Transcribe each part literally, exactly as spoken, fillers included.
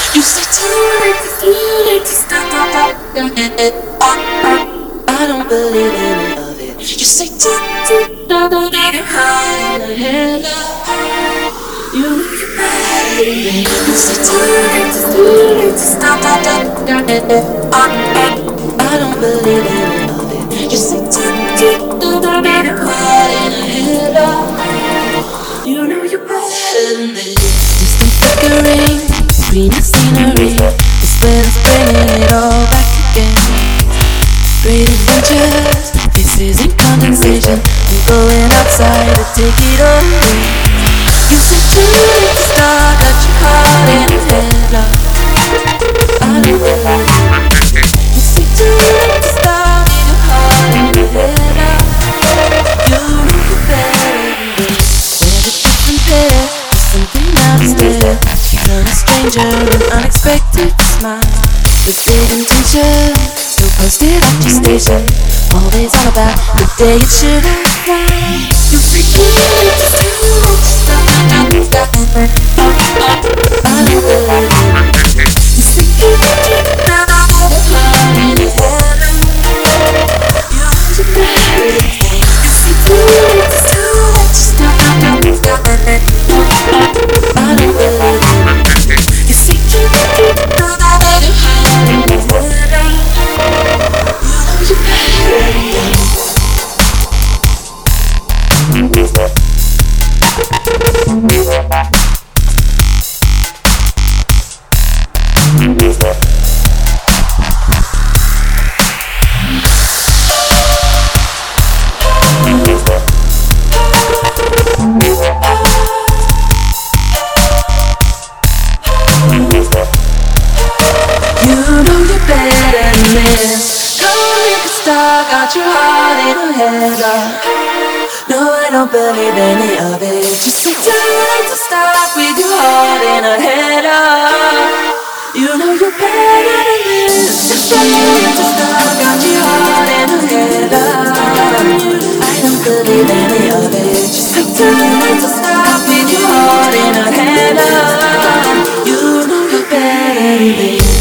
You say too late to too late to stop. I don't believe any of it. You say too too don't don't get it high in the head. You know you're bad. You say too late to too late to stop. I don't believe any of it. You say too too don't don't get it high in the head. You know you're better than this. Distant flickering, green scenery. This winter's bringing it all back again. Great adventures, faces in condensation. I'm going outside to take it away. You say too late to start, got your heart in a headlock. I don't believe it. You say too late to start, with your heart in a headlock. You know you're better than this. There's a different there, there's something else there. Turn a stranger, an unexpected smile. With big intention, still posted at your station. Always all about the day it should have fly. You freaking need to too much stuff. I don't believe it. You see it now, the heart in your head. You're the better. You see too much, too much stuff. I don't believe it. You see it now, the heart in your head. You know you're better. Got your heart in a headlock. No, I don't believe any of it. Just say too late to stop with your heart in a headlock. You know you're better than this. Too late to stop, got your heart in a headlock. I don't believe any of it. Just say too late to stop with your heart in a headlock. You know you're better than this.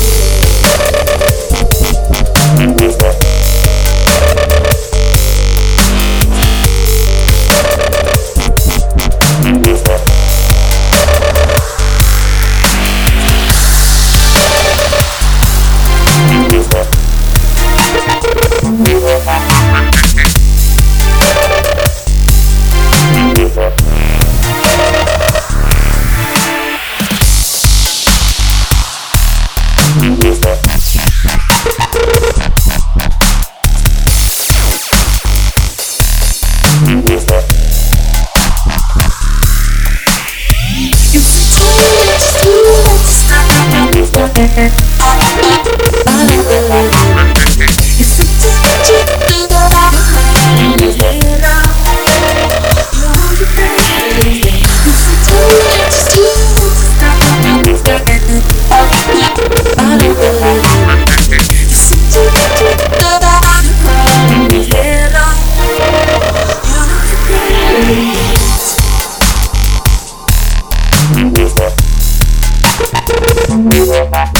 Bye.